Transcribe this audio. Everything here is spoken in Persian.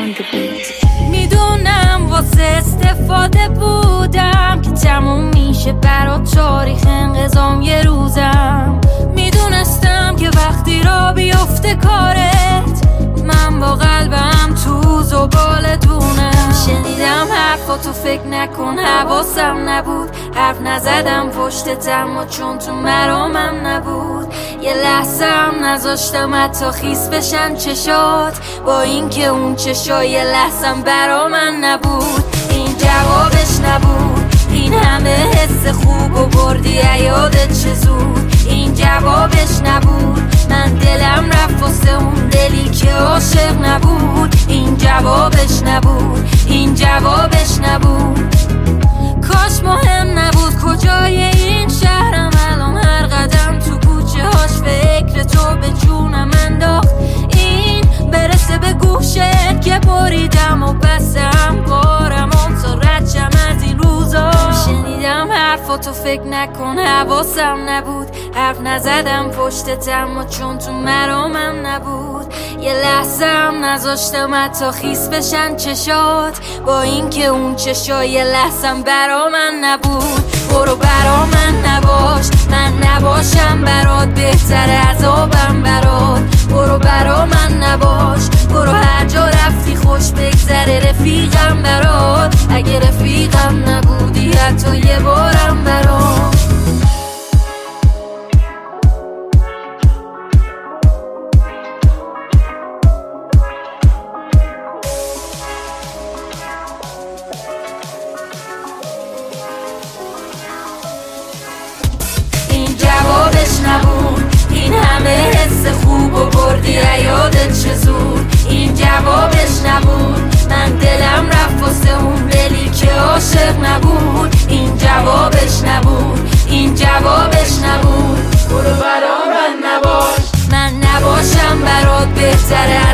میدونم واسه استفاده بودم که تموم میشه برات تاریخ انقضام یه روزم. میدونستم که وقتی را بیفته کارت من با قلبم تو زبالتونم. شنیدم حرفاتو فکر نکن حواسم نبود، حرف نزدم پشتتم و چون تو مرامم نبود. یه لحظه هم نذاشتم حتی خیس بشن چشات، با اینکه اون چشا یه لحظم برا من نبود. این جوابش نبود، این همه حس خوب و بردی یادت چه زود. این جوابش نبود، من دلم رفت واسه اون دلی که عاشق نبود. این جوابش نبود، این جوابش نبود. کاش مهم نبود کجای این شهرم، الان هر قدم تو کوچه هاش فکر تو به جونم انداخت. این برسه به گوشت که بریدم و بسم بارم تا رچم از این روزا. شنیدم حرفاتو فکر نکن حواسم نبود، حرف نزدم پشتتم و چون تو مرامم نبود. یه لحظه هم نذاشتم حتی خیس بشن چشات، با اینکه اون چشا یه لحظم برا من نبود. برو برا من نباش، من نباشم برات بهتر عذابم برات. برو برا من نباش، برو هر جا رفتی خوش بگذره رفیقم برات. اگه رفیقم نبودی حتی یه بارم برات. نبود، این همه حس خوب و بردی یادت چه زود. این جوابش نبود، من دلم رفت واسه اون دلی که عاشق نبود. این جوابش نبود، این جوابش نبود. برو برا من نباش، من نباشم برات بهتره